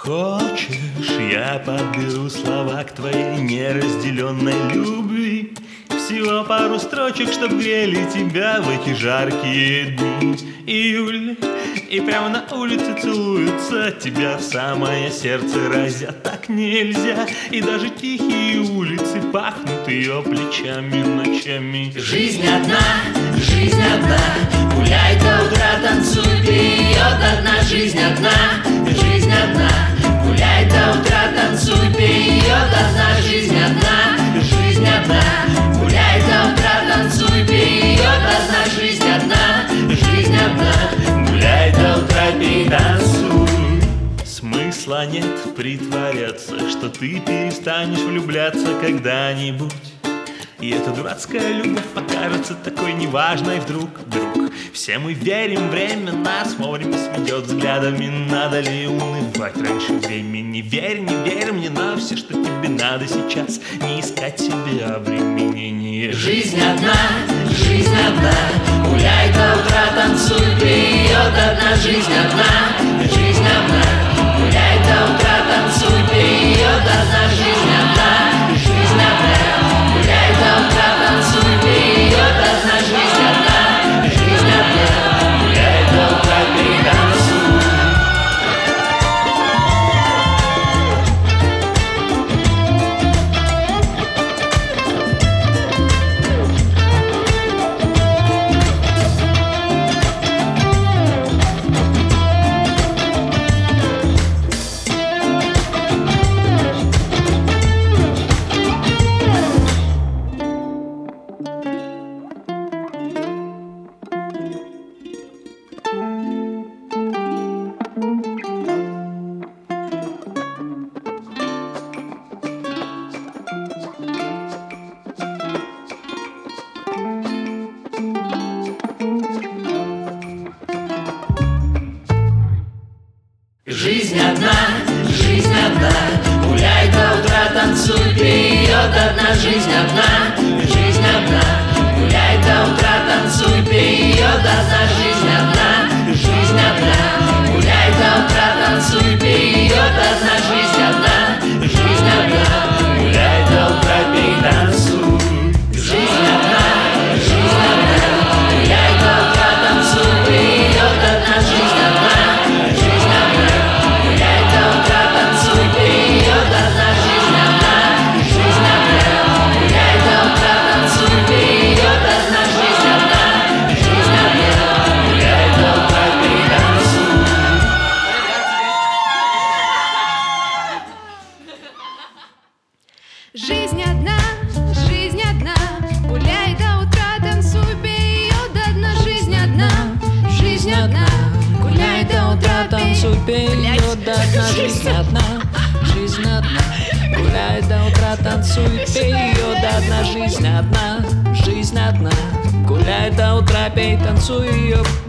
Хочешь, я подберу слова к твоей неразделенной любви? Всего пару строчек, чтоб грели тебя в эти жаркие дни. Июль, и прямо на улице целуются, тебя в самое сердце разят. Так нельзя, и даже тихие улицы пахнут ее плечами ночами. Жизнь одна, гуляй до утра, танцуй, пей ее до дна. Жизнь одна, гуляй до утра, танцуй, пей ее до дна. Жизнь одна, гуляй до утра, танцуй, пей ее до дна. Жизнь одна, гуляй до утра, пей, танцуй. Смысла нет притворяться, что ты перестанешь влюбляться когда-нибудь. И эта дурацкая любовь покажется такой неважной вдруг. Все мы верим, время нас вовремя сметет взглядами. Надо ли унывать раньше времени? Верь, не верь мне на все, что тебе надо сейчас. Не искать себе обременение. Жизнь одна, гуляй до утра, танцуй, пей ее до дна. Жизнь одна, гуляй до утра, танцуй, пей ее до дна. Жизнь одна, гуляй до утра, танцуй, пей ее до дна. Жизнь одна, гуляй до утра, пей, танцуй. Жизнь одна, гуляй до утра, танцуй, пей ее до дна. Жизнь одна, гуляй до утра, танцуй, пей ее до дна. Жизнь одна, гуляй до утра, танцуй, пей ее до дна. Жизнь одна, гуляй до утра, пей, танцуй. Жизнь одна, гуляй до утра, танцуй, пей ее до дна. Жизнь одна, гуляй до утра, танцуй, пей ее до дна. Жизнь одна, гуляй до утра, танцуй, пей ее до дна. Жизнь одна, гуляй до утра, пей, танцуй. Жизнь одна, гуляй до утра, танцуй, пей ее до дна. Жизнь одна, гуляй до утра, танцуй, пей ее до дна. Жизнь одна, гуляй до утра, танцуй, пей ее до дна. Жизнь одна, гуляй до утра, пей, танцуй ее.